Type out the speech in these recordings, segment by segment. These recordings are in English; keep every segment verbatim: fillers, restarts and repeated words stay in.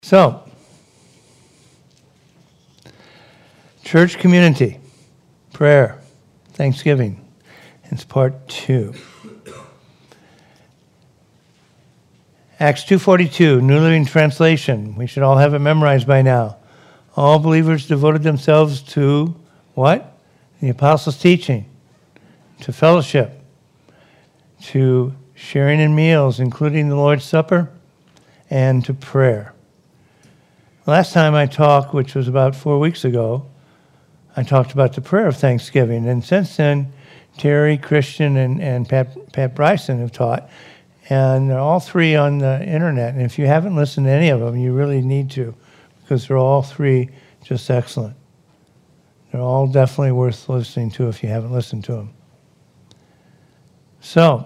So, church community, prayer, Thanksgiving. It's part two. Acts two forty-two, New Living Translation. We should all have it memorized by now. All believers devoted themselves to what? The apostles' teaching, to fellowship, to sharing in meals, including the Lord's Supper, and to prayer. Last time I talked, which was about four weeks ago, I talked about the prayer of Thanksgiving. And since then, Terry, Christian, and, and Pat, Pat Bryson have taught. And they're all three on the internet. And if you haven't listened to any of them, you really need to, because they're all three just excellent. They're all definitely worth listening to if you haven't listened to them. So,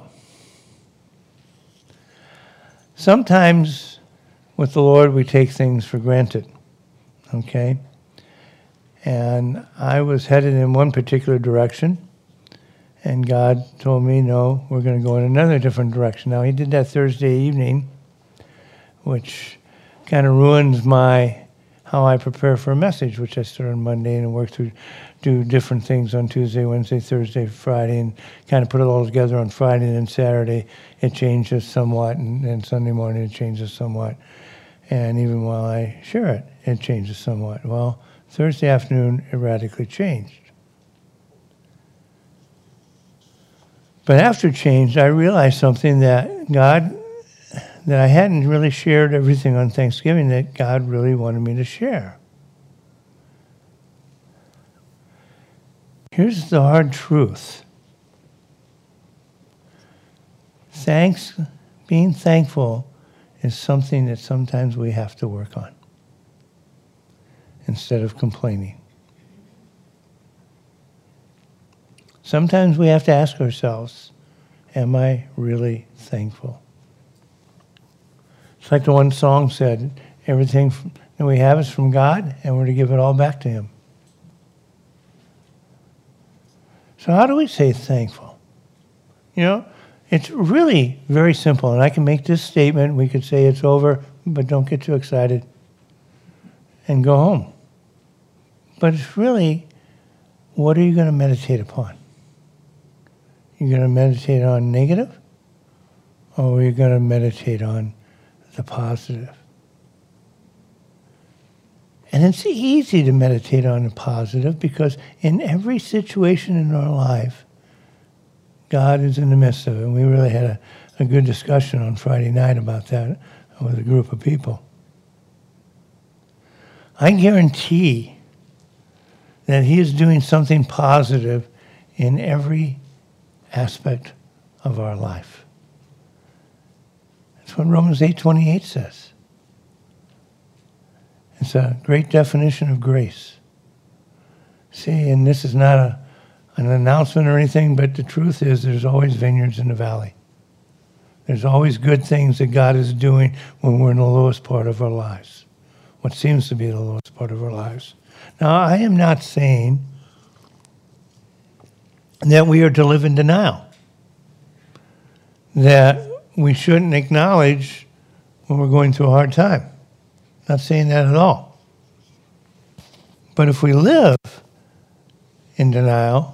sometimes with the Lord, we take things for granted, okay? And I was headed in one particular direction, and God told me, no, we're going to go in another different direction. Now, he did that Thursday evening, which kind of ruins my how I prepare for a message, which I start on Monday and work through, do different things on Tuesday, Wednesday, Thursday, Friday, and kind of put it all together on Friday, and then Saturday it changes somewhat, and then Sunday morning it changes somewhat. And even while I share it, it changes somewhat. Well, Thursday afternoon, it radically changed. But after it changed, I realized something that God, that I hadn't really shared everything on Thanksgiving that God really wanted me to share. Here's the hard truth. Thanks, being thankful is something that sometimes we have to work on instead of complaining. Sometimes we have to ask ourselves, am I really thankful? It's like the one song said, everything that we have is from God, and we're to give it all back to him. So how do we say thankful? You know, it's really very simple, and I can make this statement. We could say it's over, but don't get too excited and go home. But it's really, what are you going to meditate upon? You're going to meditate on negative, or are you going to meditate on the positive? And it's easy to meditate on the positive because in every situation in our life, God is in the midst of it. And we really had a, a good discussion on Friday night about that with a group of people. I guarantee that he is doing something positive in every aspect of our life. That's what Romans eight twenty-eight says. It's a great definition of grace. See, and this is not a an announcement or anything, but the truth is there's always vineyards in the valley. There's always good things that God is doing when we're in the lowest part of our lives, what seems to be the lowest part of our lives. Now, I am not saying that we are to live in denial, that we shouldn't acknowledge when we're going through a hard time. Not saying that at all. But if we live in denial,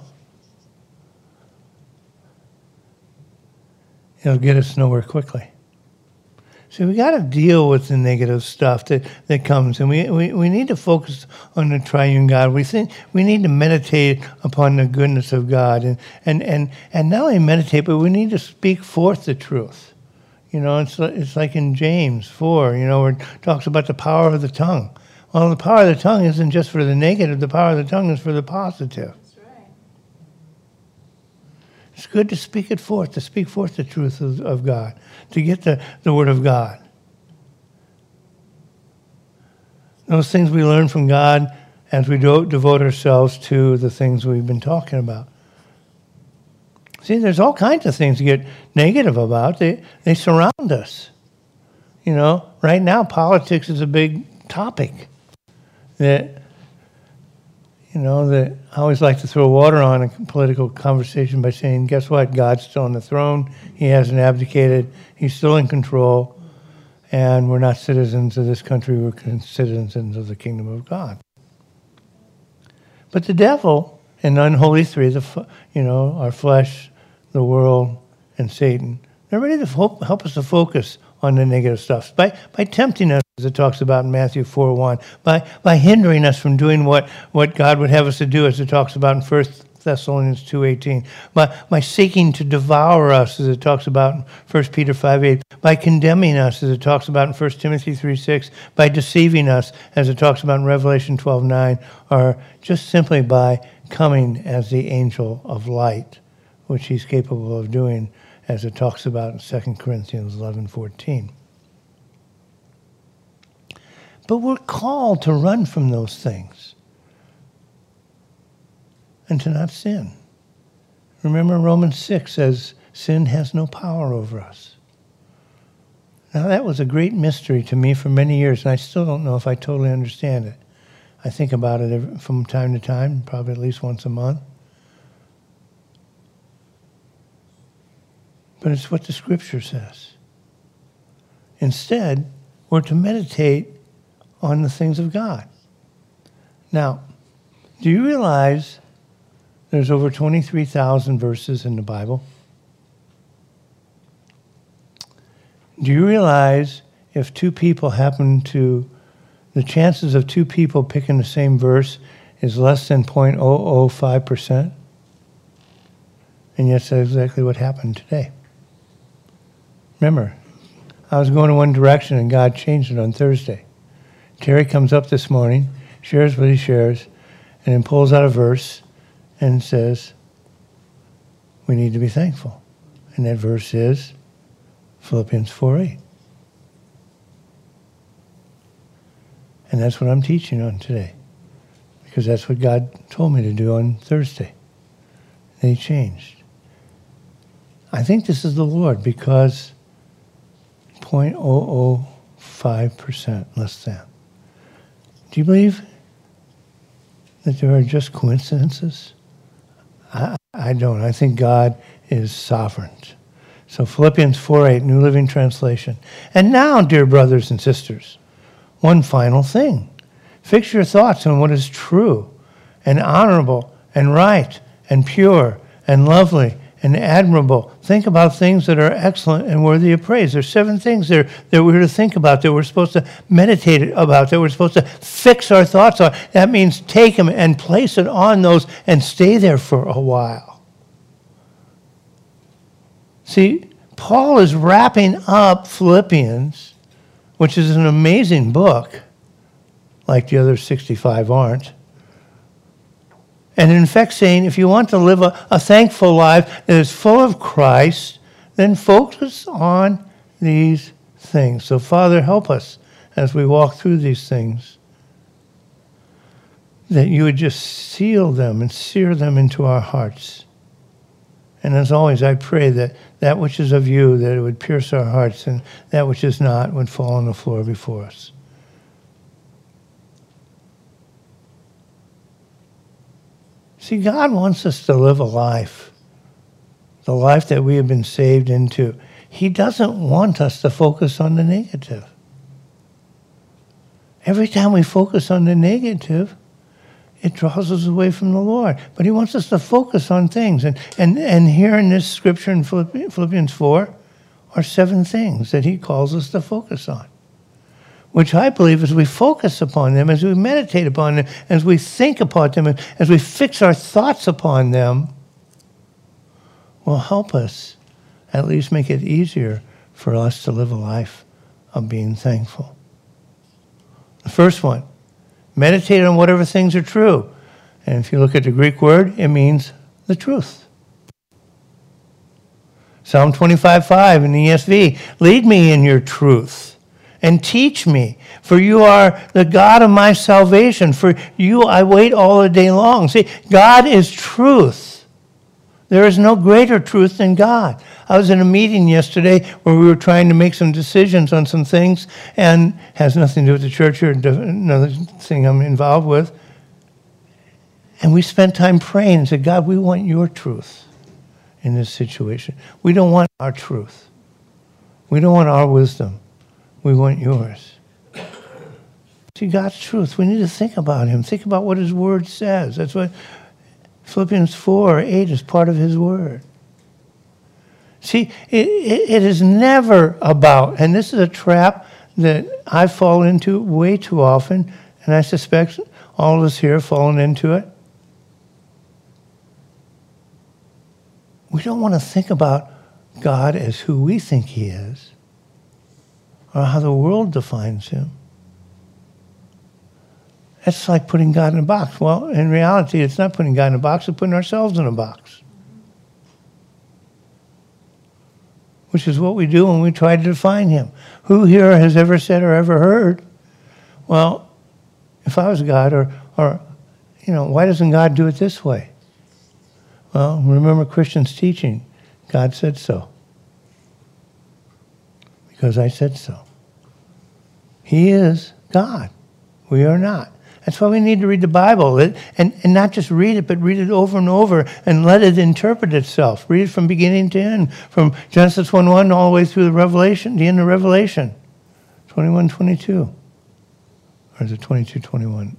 it'll get us nowhere quickly. So we got to deal with the negative stuff that, that comes, and we, we, we need to focus on the triune God. We think we need to meditate upon the goodness of God, and and and, and not only meditate, but we need to speak forth the truth. You know, it's it's like in James four, you know, where it talks about the power of the tongue. Well, the power of the tongue isn't just for the negative. The power of the tongue is for the positive. It's good to speak it forth, to speak forth the truth of, of God, to get the, the Word of God. Those things we learn from God as we do, devote ourselves to the things we've been talking about. See, there's all kinds of things to get negative about. They, they surround us. You know, right now, politics is a big topic that... You know, that I always like to throw water on a political conversation by saying, guess what? God's still on the throne. He hasn't abdicated. He's still in control. and we're not citizens of this country, we're citizens of the kingdom of God. But the devil and the unholy three, the you know, our flesh, the world, and Satan, they're ready to help, help us to focus on the negative stuff by, by tempting us, as it talks about in Matthew four one, by, by hindering us from doing what, what God would have us to do, as it talks about in First Thessalonians two eighteen, by, by seeking to devour us, as it talks about in First Peter five eight, by condemning us, as it talks about in First Timothy three six, by deceiving us, as it talks about in Revelation twelve nine, or just simply by coming as the angel of light, which he's capable of doing, as it talks about in Second Corinthians eleven fourteen. But we're called to run from those things and to not sin. Remember, Romans six says sin has no power over us. Now, that was a great mystery to me for many years, and I still don't know if I totally understand it. I think about it every, from time to time, probably at least once a month. But it's what the Scripture says. Instead, we're to meditate on the things of God. Now, do you realize there's over twenty-three thousand verses in the Bible? Do you realize if two people happen to, the chances of two people picking the same verse is less than zero point zero zero five percent? And yet that's exactly what happened today. Remember, I was going in one direction and God changed it on Thursday. Terry comes up this morning, shares what he shares, and then pulls out a verse and says, we need to be thankful. And that verse is Philippians four eight. And that's what I'm teaching on today, because that's what God told me to do on Thursday. And he changed. I think this is the Lord, because zero point zero zero five percent less than. Do you believe that there are just coincidences? I, I don't. I think God is sovereign. So Philippians four eight, New Living Translation. And now, dear brothers and sisters, one final thing. Fix your thoughts on what is true and honorable and right and pure and lovely and admirable. Think about things that are excellent and worthy of praise. There's seven things there that we're to think about, that we're supposed to meditate about, that we're supposed to fix our thoughts on. That means take them and place it on those and stay there for a while. See, Paul is wrapping up Philippians, which is an amazing book, like the other sixty-five aren't. And in fact saying, if you want to live a, a thankful life that is full of Christ, then focus on these things. So Father, help us as we walk through these things, that you would just seal them and sear them into our hearts. And as always, I pray that that which is of you, that it would pierce our hearts, and that which is not would fall on the floor before us. See, God wants us to live a life, the life that we have been saved into. He doesn't want us to focus on the negative. Every time we focus on the negative, it draws us away from the Lord. But he wants us to focus on things. And, and, and here in this scripture in Philippians four are seven things that he calls us to focus on, which I believe as we focus upon them, as we meditate upon them, as we think upon them, and as we fix our thoughts upon them, will help us at least make it easier for us to live a life of being thankful. The first one, meditate on whatever things are true. And if you look at the Greek word, it means the truth. Psalm twenty-five five in the E S V, lead me in your truth and teach me, for you are the God of my salvation. For you I wait all the day long. See, God is truth. There is no greater truth than God. I was in a meeting yesterday where we were trying to make some decisions on some things, and has nothing to do with the church or another thing I'm involved with. And we spent time praying and said, God, we want your truth in this situation. We don't want our truth. We don't want our wisdom. We want yours. See, God's truth. We need to think about him. Think about what his word says. That's what Philippians four, eight is part of his word. See, it, it, it is never about, and this is a trap that I fall into way too often, and I suspect all of us here have fallen into it. We don't want to think about God as who we think he is, or how the world defines him. That's like putting God in a box. Well, in reality, it's not putting God in a box, it's putting ourselves in a box. Which is what we do when we try to define him. Who here has ever said or ever heard, well, if I was God, or, or you know, why doesn't God do it this way? Well, remember Christians' teaching. God said so. Because I said so. He is God. We are not. That's why we need to read the Bible. It, and, and not just read it, but read it over and over and let it interpret itself. Read it from beginning to end. From Genesis one one all the way through the Revelation, the end of Revelation. twenty-one twenty-two. Or is it twenty-two twenty-one?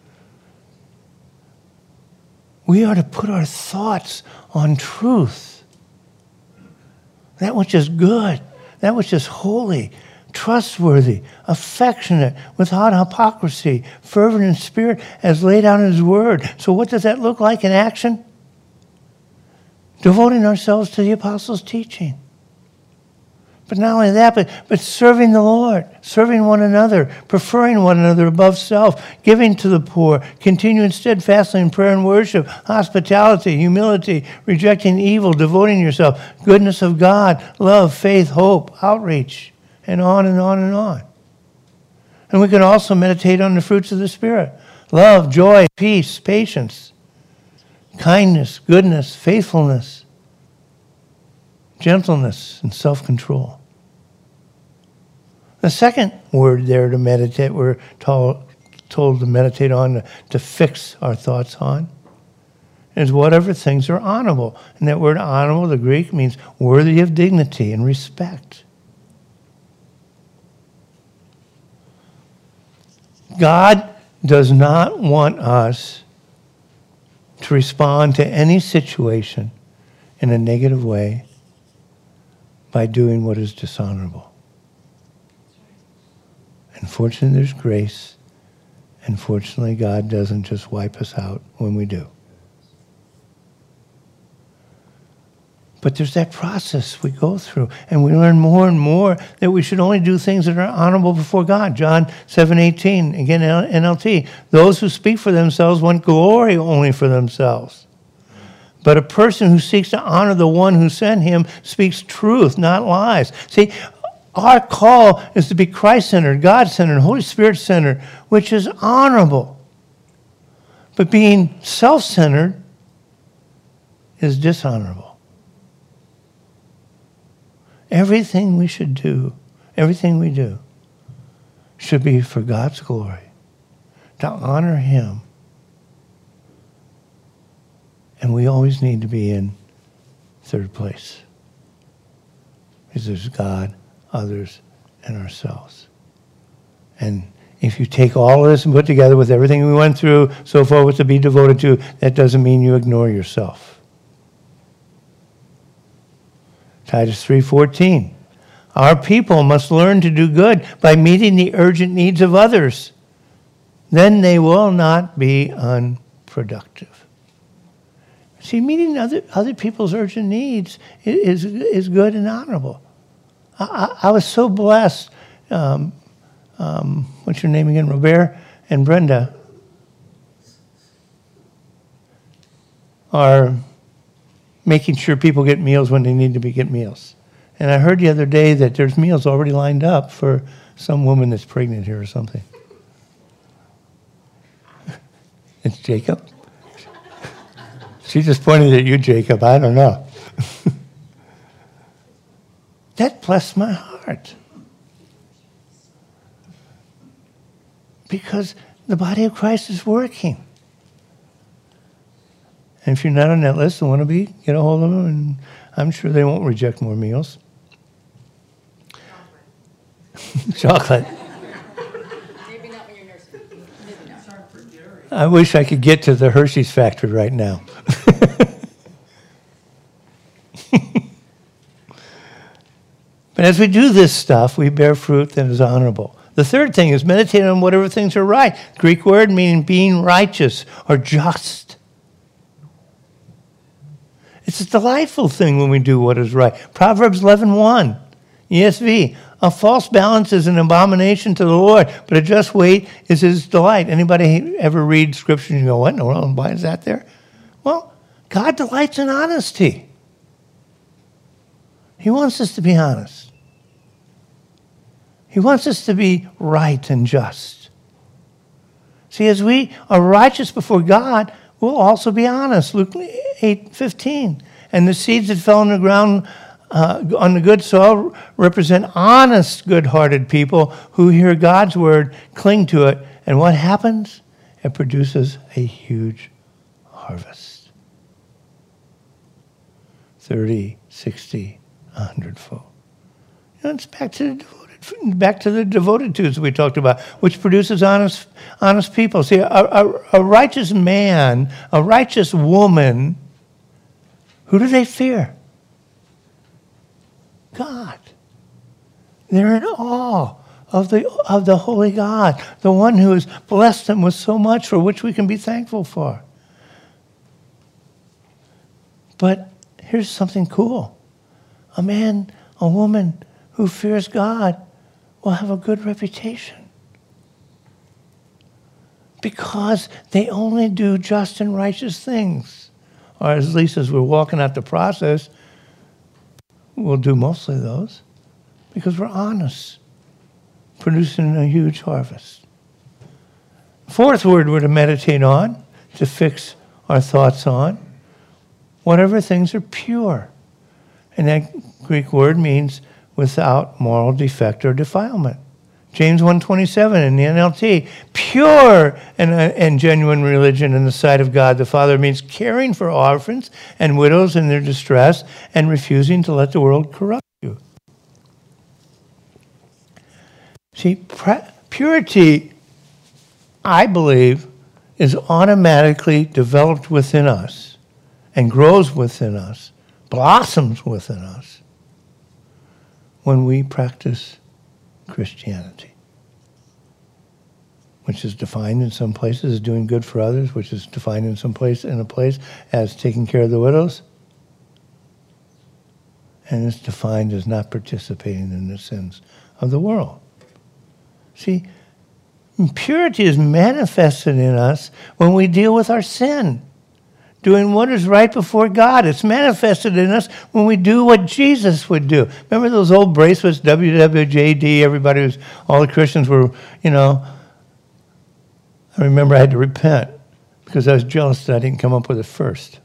We are to put our thoughts on truth. That which is good. That which is holy. Trustworthy, affectionate, without hypocrisy, fervent in spirit, as laid out in his word. So what does that look like in action? Devoting ourselves to the apostles' teaching. But not only that, but, but serving the Lord, serving one another, preferring one another above self, giving to the poor, continuing steadfastly in prayer and worship, hospitality, humility, rejecting evil, devoting yourself, goodness of God, love, faith, hope, outreach. And on and on and on. And we can also meditate on the fruits of the Spirit. Love, joy, peace, patience, kindness, goodness, faithfulness, gentleness, and self-control. The second word there to meditate, we're told, told to meditate on, to, to fix our thoughts on, is whatever things are honorable. And that word honorable, the Greek, means worthy of dignity and respect. God does not want us to respond to any situation in a negative way by doing what is dishonorable. And fortunately, there's grace. And fortunately, God doesn't just wipe us out when we do. But there's that process we go through, and we learn more and more that we should only do things that are honorable before God. John seven eighteen, again, N L T. Those who speak for themselves want glory only for themselves. But a person who seeks to honor the one who sent him speaks truth, not lies. See, our call is to be Christ-centered, God-centered, Holy Spirit-centered, which is honorable. But being self-centered is dishonorable. Everything we should do, everything we do, should be for God's glory, to honor him. And we always need to be in third place. Because there's God, others, and ourselves. And if you take all of this and put together with everything we went through, so forth to be devoted to, that doesn't mean you ignore yourself. Titus three fourteen. Our people must learn to do good by meeting the urgent needs of others. Then they will not be unproductive. See, meeting other, other people's urgent needs is, is good and honorable. I, I, I was so blessed. Um, um, what's your name again? Robert and Brenda are making sure people get meals when they need to be get meals. And I heard the other day that there's meals already lined up for some woman that's pregnant here or something. It's Jacob? She just pointed at you, Jacob. I don't know. That blessed my heart. Because the body of Christ is working. And if you're not on that list and want to be, get a hold of them, and I'm sure they won't reject more meals. Chocolate. Maybe not when you're nursing. Maybe not. I wish I could get to the Hershey's factory right now. But as we do this stuff, we bear fruit that is honorable. The third thing is meditate on whatever things are right. Greek word meaning being righteous or just. It's a delightful thing when we do what is right. Proverbs eleven one, E S V. A false balance is an abomination to the Lord, but a just weight is his delight. Anybody ever read scripture and you go, what in the world? Why is that there? Well, God delights in honesty. He wants us to be honest. He wants us to be right and just. See, as we are righteous before God, we'll also be honest. Luke eight fifteen. And the seeds that fell on the ground uh, on the good soil represent honest, good-hearted people who hear God's word, cling to it, and what happens? It produces a huge harvest. thirty, sixty, a hundredfold. You know, it's back to the devoted, back to the devotitudes we talked about, which produces honest, honest people. See, a, a, a righteous man, a righteous woman, who do they fear? God. They're in awe of the of the holy God, the one who has blessed them with so much for which we can be thankful for. But here's something cool. A man, a woman who fears God will have a good reputation because they only do just and righteous things. Or at least as we're walking out the process, we'll do mostly those because we're honest, producing a huge harvest. Fourth word we're to meditate on, to fix our thoughts on, whatever things are pure. And that Greek word means without moral defect or defilement. James one twenty-seven in the N L T, pure and, uh, and genuine religion in the sight of God the Father means caring for orphans and widows in their distress and refusing to let the world corrupt you. See, pra- purity, I believe, is automatically developed within us and grows within us, blossoms within us when we practice Christianity, which is defined in some places as doing good for others, which is defined in some place in a place as taking care of the widows, and it's defined as not participating in the sins of the world. See, purity is manifested in us when we deal with our sin, doing what is right before God. It's manifested in us when we do what Jesus would do. Remember those old bracelets, W W J D, everybody was, all the Christians were, you know. I remember I had to repent because I was jealous that I didn't come up with it first.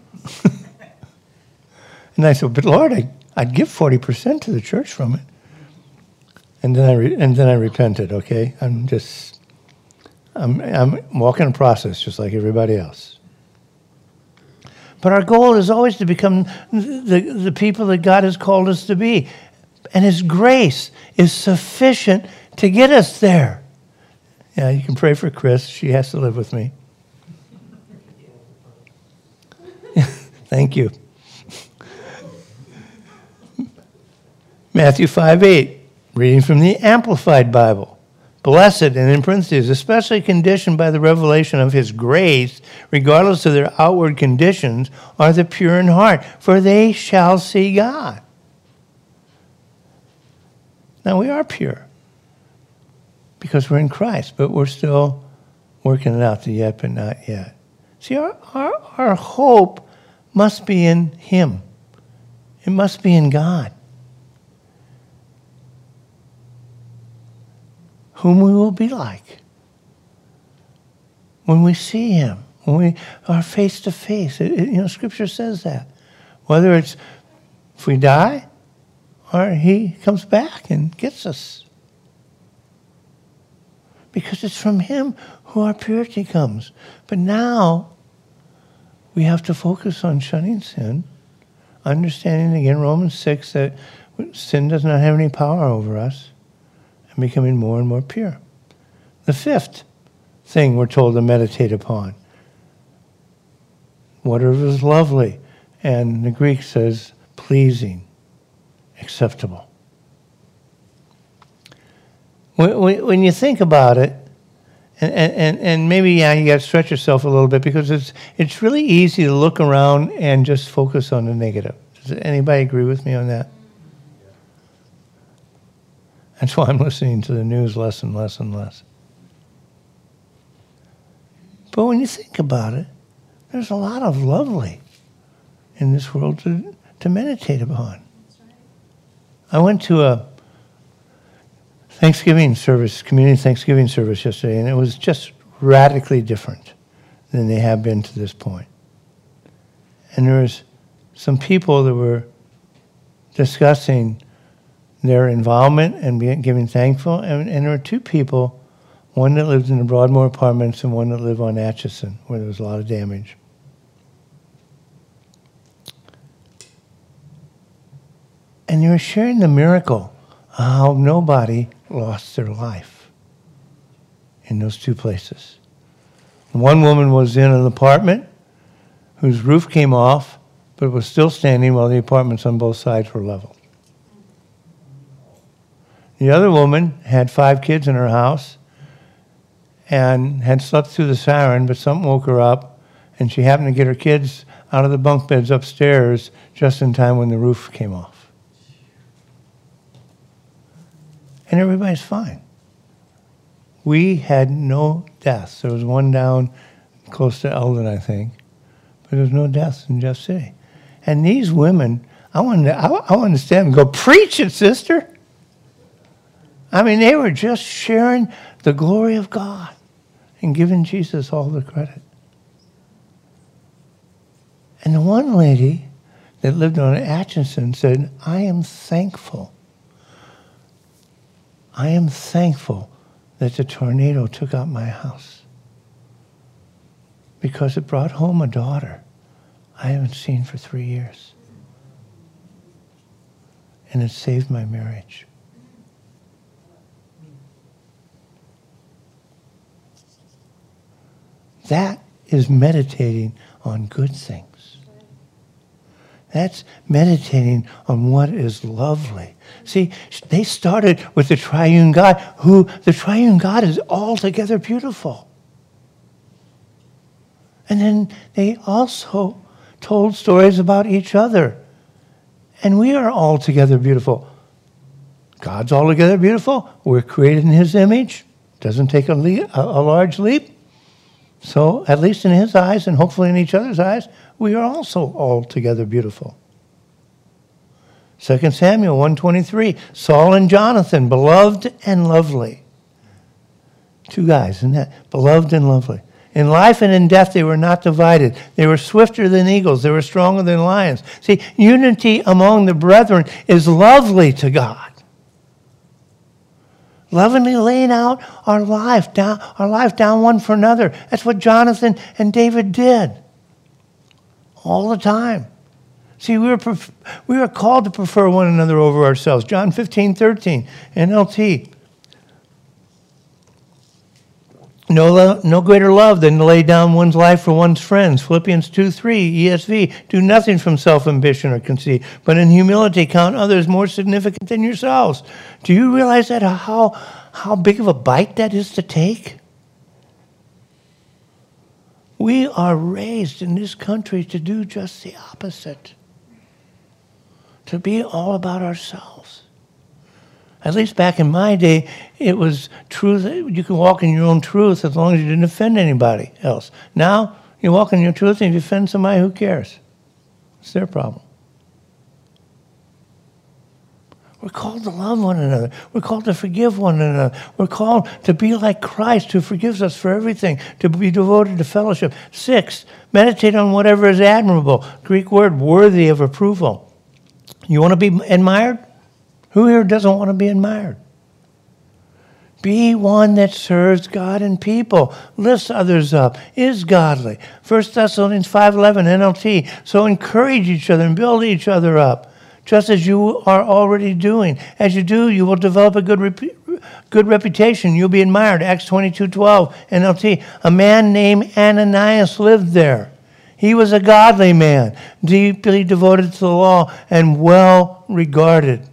And I said, but Lord, I, I'd give forty percent to the church from it. And then I re, and then I repented, okay? I'm just, I'm, I'm walking a process just like everybody else. But our goal is always to become the, the people that God has called us to be. And his grace is sufficient to get us there. Yeah, you can pray for Chris. She has to live with me. Thank you. Matthew five eight, reading from the Amplified Bible. Blessed, and in parentheses, especially conditioned by the revelation of his grace, regardless of their outward conditions, are the pure in heart, for they shall see God. Now, we are pure because we're in Christ, but we're still working it out, the yet but not yet. See, our, our, our hope must be in him. It must be in God, whom we will be like when we see him, when we are face to face. It, it, you know, Scripture says that. Whether it's if we die or he comes back and gets us. Because it's from him who our purity comes. But now we have to focus on shunning sin, understanding again Romans six that sin does not have any power over us, and becoming more and more pure. The fifth thing we're told to meditate upon, whatever is lovely, and the Greek says pleasing, acceptable. When, when you think about it, and, and, and maybe, yeah, you got to stretch yourself a little bit, because it's it's really easy to look around and just focus on the negative. Does anybody agree with me on that? That's why I'm listening to the news less and less and less. But when you think about it, there's a lot of lovely in this world to, to meditate upon. I went to a Thanksgiving service, community Thanksgiving service yesterday, and it was just radically different than they have been to this point. And there was some people that were discussing their involvement and being, giving thankful, and, and there were two people, one that lived in the Broadmoor Apartments and one that lived on Atchison, where there was a lot of damage. And they were sharing the miracle of how nobody lost their life in those two places. One woman was in an apartment whose roof came off, but was still standing while the apartments on both sides were leveled. The other woman had five kids in her house and had slept through the siren, but something woke her up, and she happened to get her kids out of the bunk beds upstairs just in time when the roof came off. And everybody's fine. We had no deaths. There was one down close to Eldon, I think, but there was no deaths in Jeff City. And these women, I wanted to, I, I wanted to stand and go, preach it, sister. I mean, they were just sharing the glory of God and giving Jesus all the credit. And the one lady that lived on Atchison said, I am thankful. I am thankful that the tornado took out my house, because it brought home a daughter I haven't seen for three years. And it saved my marriage. That is meditating on good things. That's meditating on what is lovely. See, they started with the triune God, who the triune God is altogether beautiful. And then they also told stories about each other. And we are altogether beautiful. God's altogether beautiful. We're created in his image. Doesn't take a, leap, a, a large leap. So, at least in his eyes, and hopefully in each other's eyes, we are also altogether beautiful. Second Samuel one twenty-three, Saul and Jonathan, beloved and lovely. Two guys, isn't that? Beloved and lovely. In life and in death, they were not divided. They were swifter than eagles. They were stronger than lions. See, unity among the brethren is lovely to God. Lovingly laying out our life down, our life down one for another. That's what Jonathan and David did all the time. See, we were pref- we were called to prefer one another over ourselves. John fifteen thirteen, N L T. No, lo- no greater love than to lay down one's life for one's friends. Philippians two three, E S V. Do nothing from self-ambition or conceit, but in humility count others more significant than yourselves. Do you realize that how, how big of a bite that is to take? We are raised in this country to do just the opposite. To be all about ourselves. At least back in my day, it was truth. You can walk in your own truth as long as you didn't offend anybody else. Now, you walk in your truth, and if you offend somebody, who cares? It's their problem. We're called to love one another. We're called to forgive one another. We're called to be like Christ, who forgives us for everything, to be devoted to fellowship. Six, meditate on whatever is admirable. Greek word, worthy of approval. You want to be admired? Who here doesn't want to be admired? Be one that serves God and people, lifts others up, is godly. First Thessalonians five eleven, N L T. So encourage each other and build each other up, just as you are already doing. As you do, you will develop a good rep- good reputation. You'll be admired. Acts twenty-two twelve, N L T. A man named Ananias lived there. He was a godly man, deeply devoted to the law, and well regarded.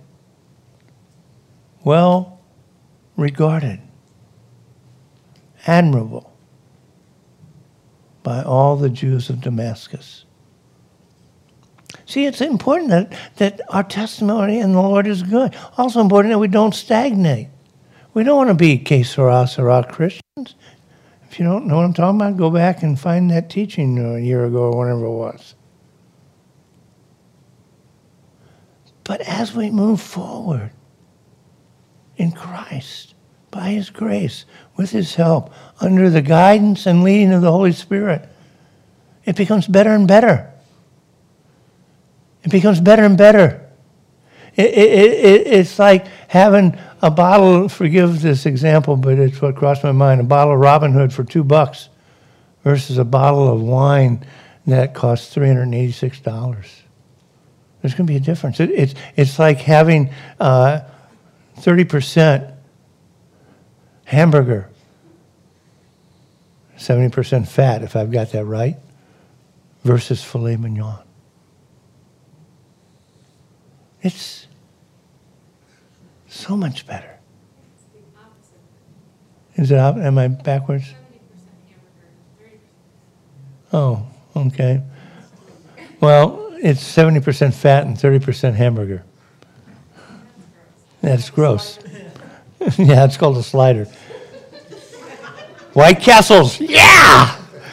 Well regarded. Admirable by all the Jews of Damascus. See, it's important that, that our testimony in the Lord is good. Also important that we don't stagnate. We don't want to be que sera, sera Christians. If you don't know what I'm talking about, go back and find that teaching a year ago or whatever it was. But as we move forward in Christ, by His grace, with His help, under the guidance and leading of the Holy Spirit, it becomes better and better. It becomes better and better. It, it, it, it's like having a bottle, forgive this example, but it's what crossed my mind, a bottle of Robin Hood for two bucks versus a bottle of wine that costs three hundred eighty-six dollars. There's going to be a difference. It, it's, it's like having uh, thirty percent hamburger, seventy percent fat, if I've got that right, versus filet mignon. It's so much better. It's the opposite. Is it? Op- am I backwards? seventy percent hamburger, thirty percent. Oh, okay. Well, it's seventy percent fat and thirty percent hamburger. That's gross. Yeah, it's called a slider. White Castles, yeah!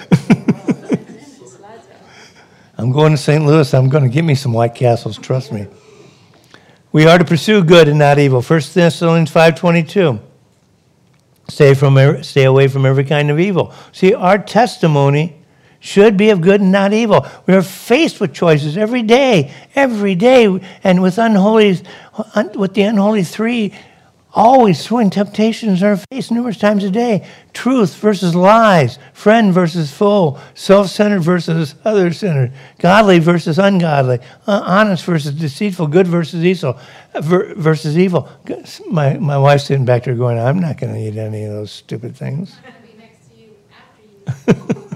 I'm going to Saint Louis. I'm going to get me some White Castles, trust me. We are to pursue good and not evil. First Thessalonians five twenty-two. Stay from every, stay away from every kind of evil. See, our testimony should be of good and not evil. We are faced with choices every day, every day, and with unholy, with the unholy three, always throwing temptations in our face numerous times a day. Truth versus lies, friend versus foe, self-centered versus other-centered, godly versus ungodly, uh, honest versus deceitful, good versus evil. Versus evil. My my wife's sitting back there going, I'm not going to eat any of those stupid things. I'm going to be next to you after you.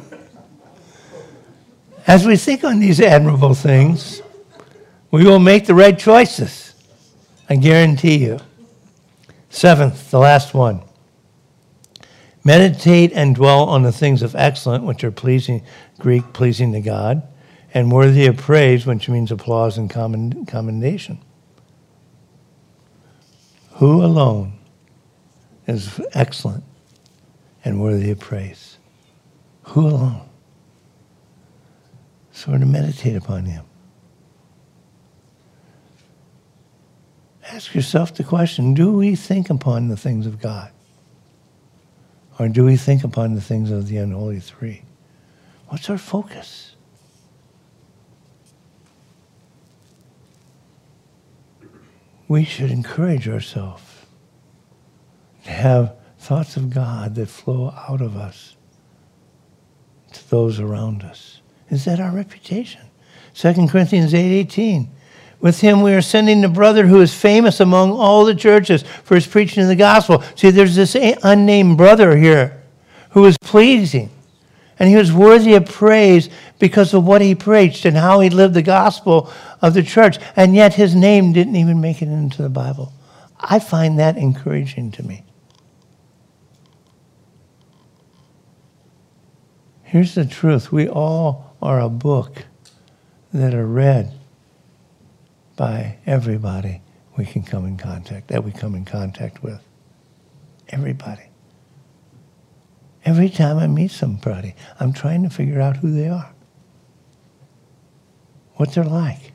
As we think on these admirable things, we will make the right choices. I guarantee you. Seventh, the last one. Meditate and dwell on the things of excellent, which are pleasing, Greek, pleasing to God, and worthy of praise, which means applause and commend, commendation. Who alone is excellent and worthy of praise? Who alone? So we're to meditate upon Him. Ask yourself the question, do we think upon the things of God? Or do we think upon the things of the unholy three? What's our focus? We should encourage ourselves to have thoughts of God that flow out of us to those around us. Is that our reputation? Second Corinthians eight eighteen. With him we are sending the brother who is famous among all the churches for his preaching of the gospel. See, there's this unnamed brother here who is pleasing. And he was worthy of praise because of what he preached and how he lived the gospel of the church. And yet his name didn't even make it into the Bible. I find that encouraging to me. Here's the truth. We all are a book that are read by everybody we can come in contact, that we come in contact with. Everybody. Every time I meet somebody, I'm trying to figure out who they are, what they're like.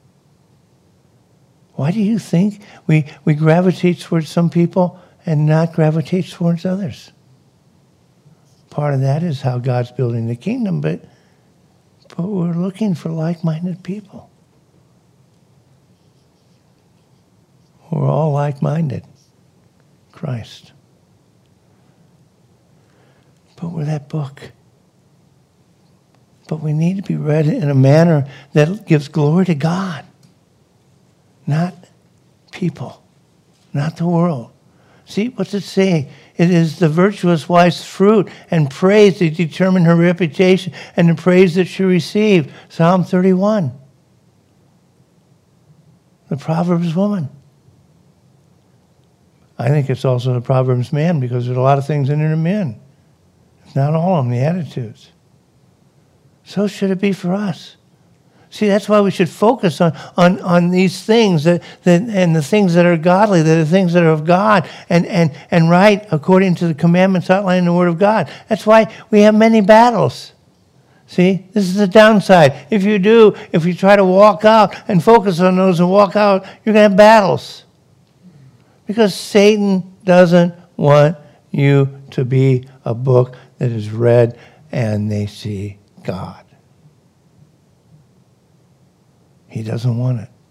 Why do you think we, we gravitate towards some people and not gravitate towards others? Part of that is how God's building the kingdom, but, but we're looking for like-minded people. We're all like-minded. Christ. But we're that book. But we need to be read in a manner that gives glory to God, not people, not the world. See, what's it saying? It is the virtuous wife's fruit and praise that determine her reputation and the praise that she received. Psalm thirty-one. The Proverbs woman. I think it's also the Proverbs man because there's a lot of things in it are men. It's not all of them, the attitudes. So should it be for us. See, that's why we should focus on, on, on these things that, that and the things that are godly, that are things that are of God and, and, and right according to the commandments outlined in the Word of God. That's why we have many battles. See, this is the downside. If you do, if you try to walk out and focus on those and walk out, you're going to have battles. Because Satan doesn't want you to be a book that is read and they see God. He doesn't want it.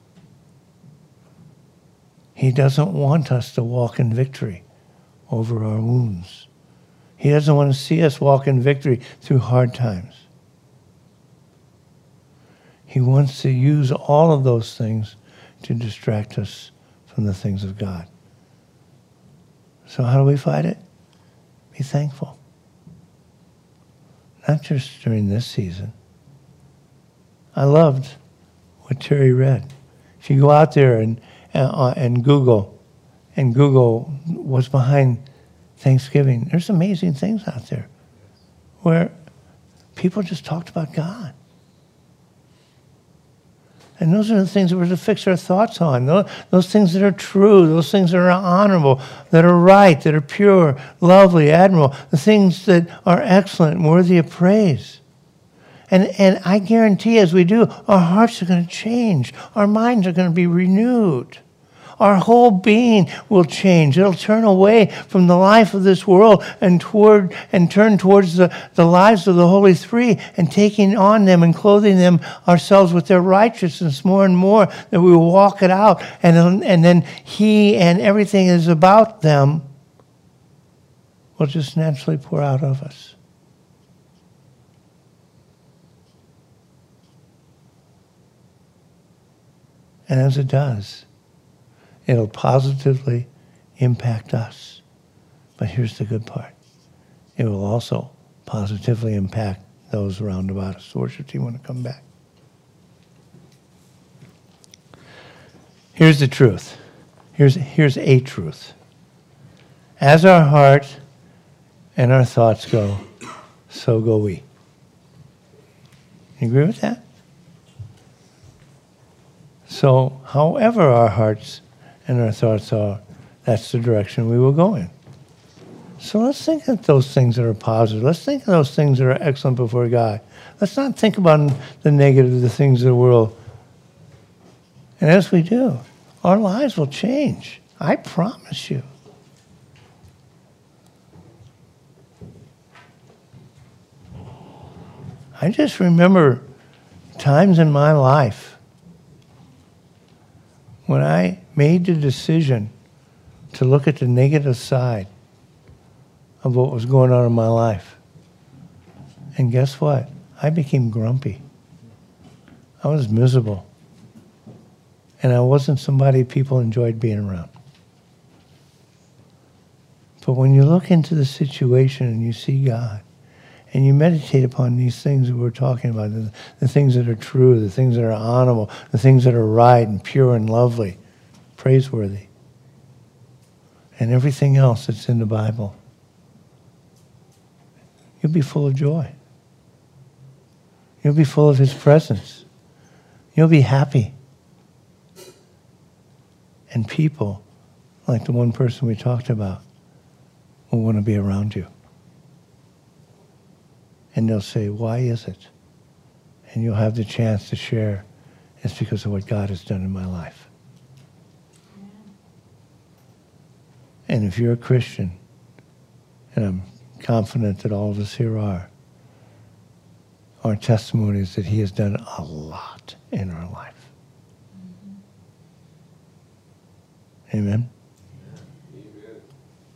He doesn't want us to walk in victory over our wounds. He doesn't want to see us walk in victory through hard times. He wants to use all of those things to distract us from the things of God. So how do we fight it? Be thankful. Not just during this season. I loved what Terry read. If you go out there and uh, and Google, and Google what's behind Thanksgiving, there's amazing things out there where people just talked about God. And those are the things that we're to fix our thoughts on. Those, those things that are true, those things that are honorable, that are right, that are pure, lovely, admirable, the things that are excellent and worthy of praise. And, and I guarantee as we do, our hearts are going to change. Our minds are going to be renewed. Our whole being will change. It'll turn away from the life of this world and toward and turn towards the, the lives of the Holy Three and taking on them and clothing them ourselves with their righteousness more and more, that we will walk it out. And, and then He and everything is about them will just naturally pour out of us. And as it does, it'll positively impact us. But here's the good part. It will also positively impact those around about us. The worship team want to come back. Here's the truth. Here's, here's a truth. As our heart and our thoughts go, so go we. You agree with that? So, however our hearts and our thoughts are, that's the direction we will go in. So let's think of those things that are positive. Let's think of those things that are excellent before God. Let's not think about the negative, the things of the world. And as we do, our lives will change. I promise you. I just remember times in my life when I made the decision to look at the negative side of what was going on in my life. And guess what? I became grumpy. I was miserable. And I wasn't somebody people enjoyed being around. But when you look into the situation and you see God, and you meditate upon these things that we're talking about, the, the things that are true, the things that are honorable, the things that are right and pure and lovely, praiseworthy, and everything else that's in the Bible, you'll be full of joy. You'll be full of His presence. You'll be happy. And people, like the one person we talked about, will want to be around you. And they'll say, why is it? And you'll have the chance to share, it's because of what God has done in my life. And if you're a Christian, and I'm confident that all of us here are, our testimony is that He has done a lot in our life. Mm-hmm. Amen?